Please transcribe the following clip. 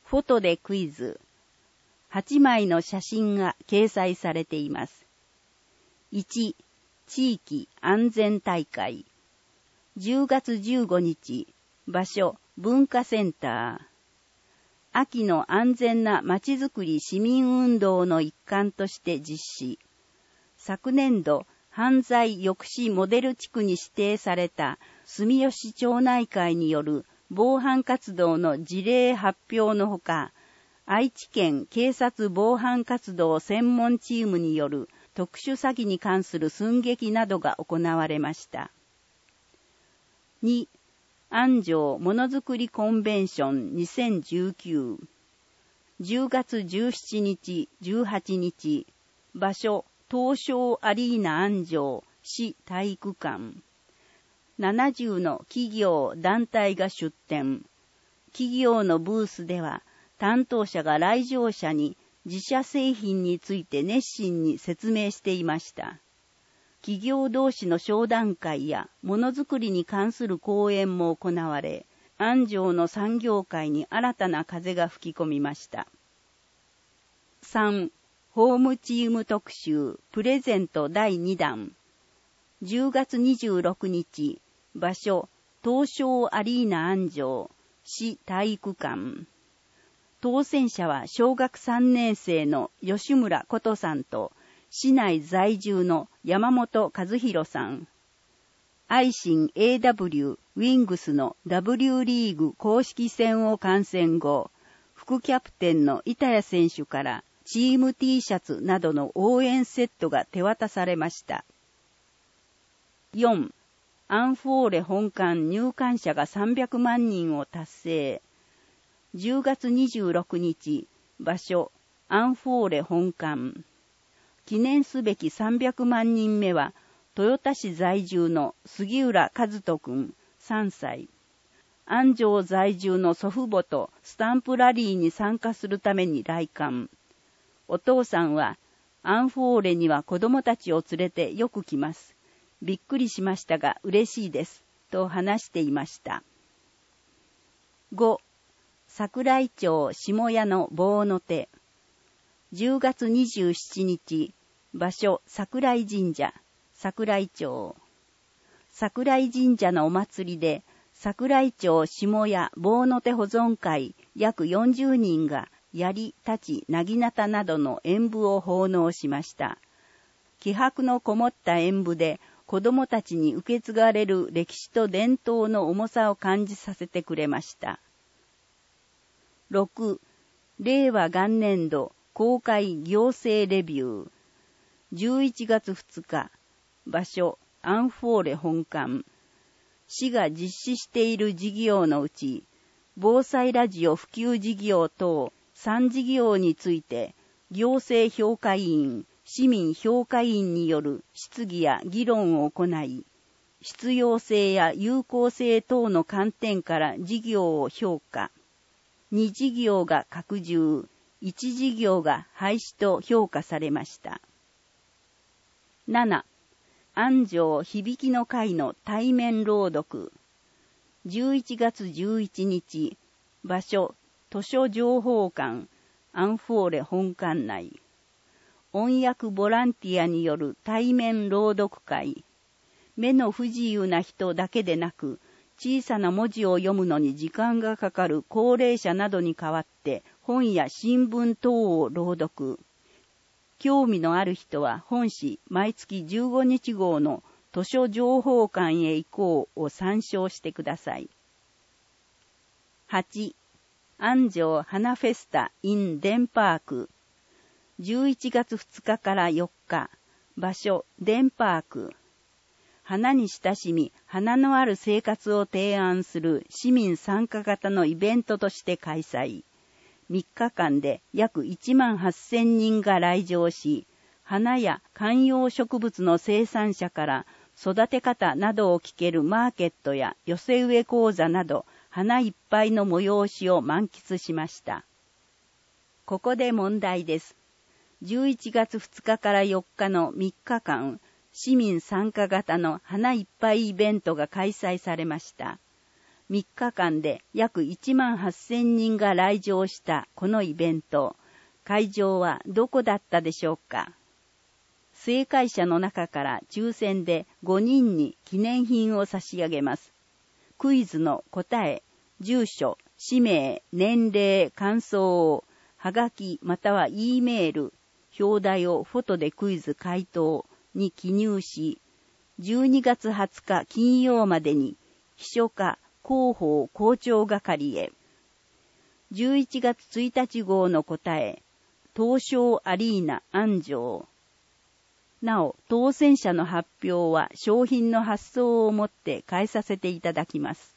フォトでクイズ。8枚の写真が掲載されています。1、地域安全大会。10月15日、場所、文化センター。秋の安全なまちづくり市民運動の一環として実施。昨年度、犯罪抑止モデル地区に指定された住吉町内会による防犯活動の事例発表のほか、愛知県警察防犯活動専門チームによる特殊詐欺に関する寸劇などが行われました。2、安城ものづくりコンベンション2019。10月17日、18日、場所、東証アリーナ安城市体育館。70の企業、団体が出展。企業のブースでは、担当者が来場者に自社製品について熱心に説明していました。企業同士の商談会やものづくりに関する講演も行われ、安城の産業界に新たな風が吹き込みました。3、ホームチーム特集プレゼント第2弾。10月26日、場所、東証アリーナ安城市体育館。当選者は小学3年生の吉村琴さんと市内在住の山本和弘さん。愛心 AW ウィングスの W リーグ公式戦を観戦後、副キャプテンの板谷選手からチーム T シャツなどの応援セットが手渡されました。4. アンフォーレ本館入館者が300万人を達成。10月26日、場所、アンフォーレ本館。記念すべき300万人目は、豊田市在住の杉浦和人くん3歳。安城在住の祖父母とスタンプラリーに参加するために来館。お父さんは、アンフォーレには子供たちを連れてよく来ます。びっくりしましたが嬉しいです。と話していました。5. 桜井町下屋の棒の手。10月27日、場所桜井神社、桜井町。桜井神社のお祭りで、桜井町下屋棒の手保存会約40人が槍、太刀、なぎなたなどの演舞を奉納しました。気迫のこもった演舞で、子供たちに受け継がれる歴史と伝統の重さを感じさせてくれました。6. 令和元年度公開行政レビュー。11月2日、場所、アンフォーレ本館。市が実施している事業のうち、防災ラジオ普及事業等3事業について、行政評価委員、市民評価委員による質疑や議論を行い、必要性や有効性等の観点から事業を評価。2事業が拡充、1事業が廃止と評価されました。7. 安城響きの会の対面朗読。11月11日、場所、図書情報館、アンフォーレ本館内。音訳ボランティアによる対面朗読会。目の不自由な人だけでなく、小さな文字を読むのに時間がかかる高齢者などに代わって本や新聞等を朗読。興味のある人は本誌毎月15日号の図書情報館へ行こうを参照してください。8. 安城花フェスタ in デンパーク。11月2日から4日、場所、デンパーク。花に親しみ、花のある生活を提案する市民参加型のイベントとして開催。3日間で約18,000人が来場し、花や観葉植物の生産者から育て方などを聞けるマーケットや寄せ植え講座など、花いっぱいの催しを満喫しました。ここで問題です。11月2日から4日の3日間、市民参加型の花いっぱいイベントが開催されました。 3日間で約18,000人が来場したこのイベント、会場はどこだったでしょうか。正解者の中から抽選で5人に記念品を差し上げます。クイズの答え、住所、氏名、年齢、感想をはがきまたは E メール、表題をフォトでクイズ回答に記入し、12月20日金曜までに秘書課広報校長係へ。11月1日号の答え、東証アリーナ安城。なお、当選者の発表は商品の発送をもって返させていただきます。